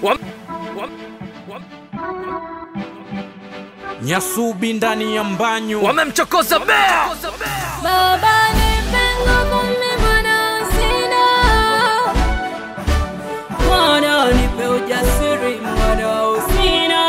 Nyasubi ndani ya mbanyu wamemchokoza bea. Baba nipe nguvu mimi mwana sina, Bwana nipe ujasiri mwana usina.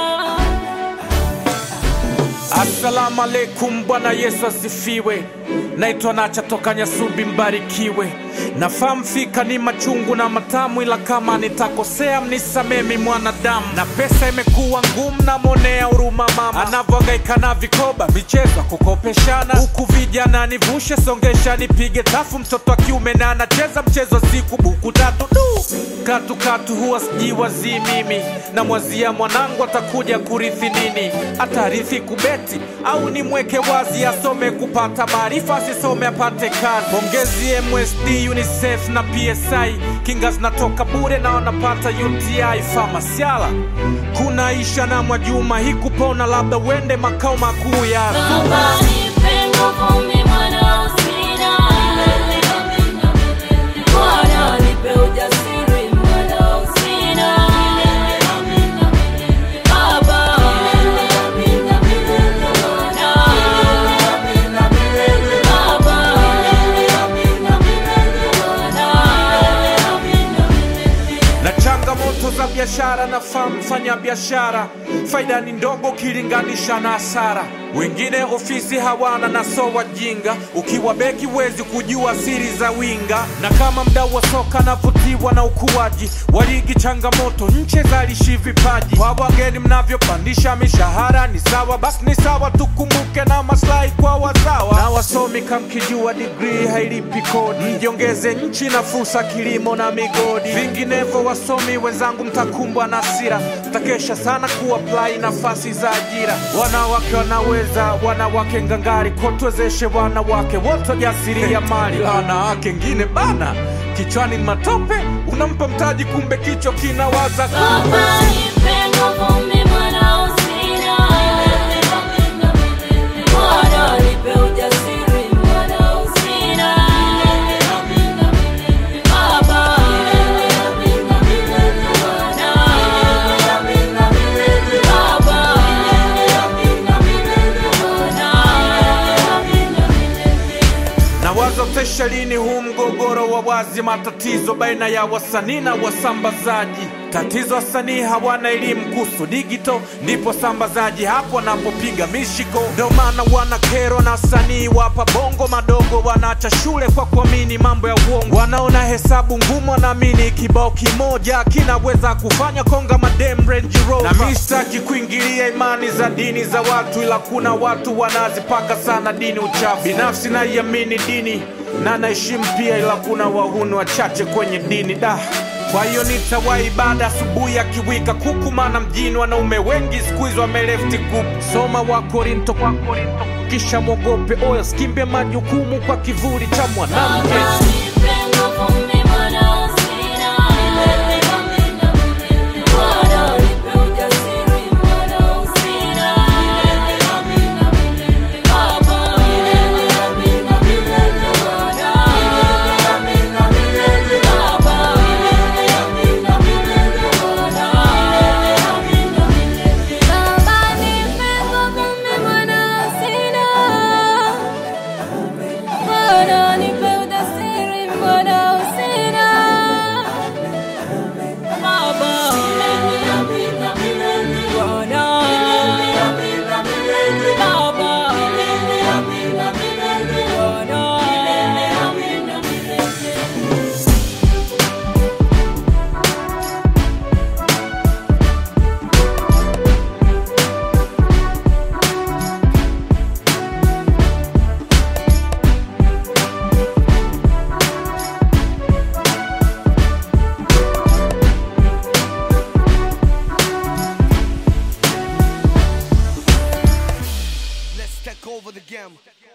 Assalamu alaikum, Bwana Yesu asifiwe. Naitwa Nacha toka Nyasubi, mbarikiwe. Nafahamu fika ni machungu na matamu, ila kama nitakosea mnisamee mimi mwanadamu. Na pesa imekuwa ngumu, na monea huruma mama anavyohangaika na vikoba michezo kukopeshana, huku vijana nivushe songesha nipige tafu. Mtoto wa kiume na anacheza mchezo siku buku tatu katu katu, huwa sijiwazi mimi na mwazia mwanangu atakuja kurithi nini. Atarithi kubeti au nimweke wazi asome kupata maarifa, asisome apate kazi. Pongezi MSD, UNICEF na PSI, kinga zinatoka bure na wanapata UTI. Famasiala kuna Isha na Mwajuma, hii kupona labda wende makao makuu ya Baba nipe nguvu mimi mwana usina, Bwana nipe ujasiri mwana usina. Baba na changamoto za biashara. Nafahamu fanya biashara, faida ni ndogo ukilinganisha na hasara. Wengine ofisi hawana na so wajinga, ukiwa beki wezi kujua siri za winga. Na kama mdau wa soka navutiwa na ukuaji wa ligi, changamoto nche zalishi vipaji. Kwa wageni mnavyopandisha mishahara ni sawa, basi ni sawa, tukumbuke na maslahi kwa wazawa. Na wasomi kamkijua degree hailipi kodi, mjiongeze nchi na fursa kilimo na migodi. Vinginevyo wasomi wenzangu mtakumbwa na hasira, mtakesha sana kuapply nafasi za ajira. Wanawake wanaweza, wanawake ngangari, kotwezeshe wanawake wote jasiria mali. Wanawake ngine bana kichwani matope, unampa mtaji kumbe kichwa kinawaza. Baba nipe nguvu mimi mwana usina, Bwana nipe ujasiri mwana usina. Baba Na wazotesha lini huu mgogoro wa wazi, matatizo baina ya wasanii na wasambazaji. Tatizo wasanii hawana elimu kuhusu digital, ndipo sambazaji hapo wanapopiga mishiko. Ndio maana wana kero na wasanii wapa bongo madogo, wanaacha shule kwa kuamini mambo ya uongo. Wanaona hesabu ngumu, wanaamini kibao kimoja kinaweza kufanya konga madem Range Rover. Na mistaki kuingilia imani za dini za watu, ila kuna watu wanazipaka sana dini uchafu. Binafsi naiamini dini na naheshimu pia, ila kuna wahuni wachache kwenye dini da. Kwa hiyo nitawahi ibada asubuhi ya kiwika kuku, maana mjini wanaume wengi siku hizo wamelefti group. Soma wa Korinto kwa Korinto, kisha mwogope oyo, skimbe majukumu kwa kivuli cha mwanamke. Baba nipe nguvu mimi mwana usina, Bwana nipe ujasiri mwana usina. Baba Baba nipe nguvu mimi mwana usina, Bwana nipe ujasiri mwana usina. Baba Let's take over the game.